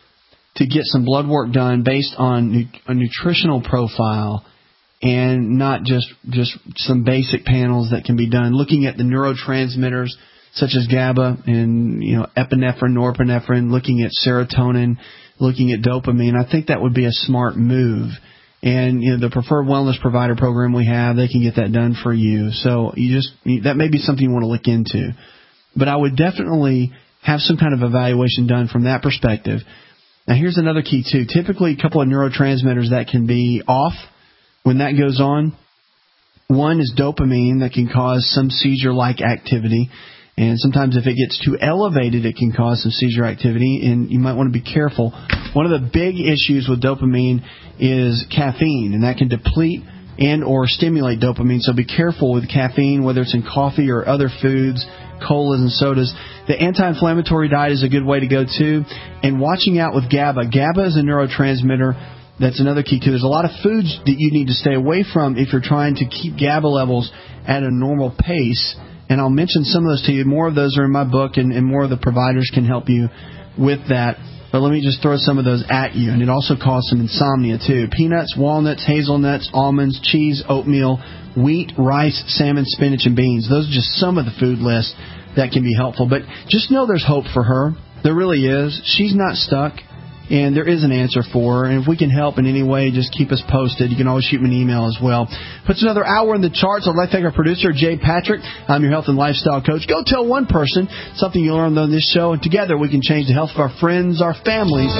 to get some blood work done based on nu- a nutritional profile and not just just some basic panels that can be done. Looking at the neurotransmitters such as GABA and, you know, epinephrine, norepinephrine, looking at serotonin, looking at dopamine, I think that would be a smart move. And, you know, the preferred wellness provider program we have, they can get that done for you. So you just, that may be something you want to look into. But I would definitely have some kind of evaluation done from that perspective. Now, here's another key, too. Typically, a couple of neurotransmitters that can be off when that goes on. One is dopamine that can cause some seizure-like activity. And sometimes if it gets too elevated, it can cause some seizure activity, and you might want to be careful. One of the big issues with dopamine is caffeine, and that can deplete and or stimulate dopamine. So be careful with caffeine, whether it's in coffee or other foods, colas and sodas. The anti-inflammatory diet is a good way to go, too. And watching out with GABA. GABA is a neurotransmitter. That's another key, too. There's a lot of foods that you need to stay away from if you're trying to keep GABA levels at a normal pace. And I'll mention some of those to you. More of those are in my book, and, and more of the providers can help you with that. But let me just throw some of those at you. And it also causes some insomnia, too. Peanuts, walnuts, hazelnuts, almonds, cheese, oatmeal, wheat, rice, salmon, spinach, and beans. Those are just some of the food lists that can be helpful. But just know there's hope for her. There really is. She's not stuck. And there is an answer for her. And if we can help in any way, just keep us posted. You can always shoot me an email as well. Puts another hour in the charts. I'd like to thank our producer, Jay Patrick. I'm your health and lifestyle coach. Go tell one person something you learned on this show, and together we can change the health of our friends, our families.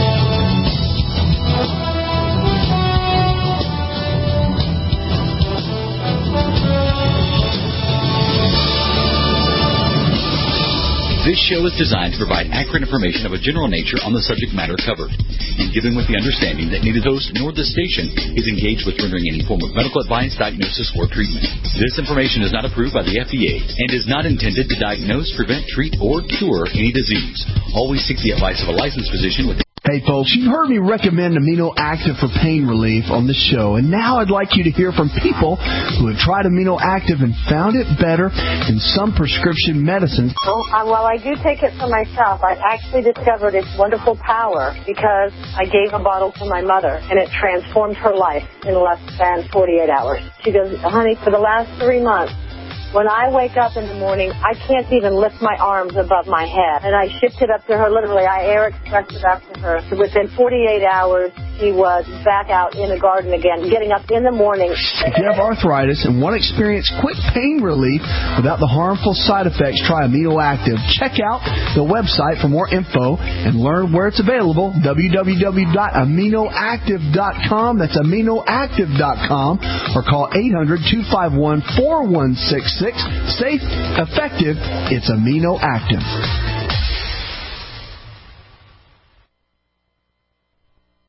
This show is designed to provide accurate information of a general nature on the subject matter covered, and given with the understanding that neither host nor the station is engaged with rendering any form of medical advice, diagnosis, or treatment. This information is not approved by the F D A and is not intended to diagnose, prevent, treat, or cure any disease. Always seek the advice of a licensed physician with Hey, folks, you've heard me recommend Amino Active for pain relief on this show, and now I'd like you to hear from people who have tried Amino Active and found it better than some prescription medicines. Oh, uh, well, I do take it for myself. I actually discovered its wonderful power because I gave a bottle to my mother, and it transformed her life in less than forty-eight hours. She goes, honey, for the last three months, when I wake up in the morning, I can't even lift my arms above my head. And I shipped it up to her, literally. I air expressed it up to her. So within forty-eight hours, she was back out in the garden again, getting up in the morning. If you have arthritis and want to experience quick pain relief without the harmful side effects, try Amino Active. Check out the website for more info and learn where it's available, w w w dot amino active dot com. That's amino active dot com. Or call eight hundred, two five one, four one six six. Safe, effective, it's Amino Active.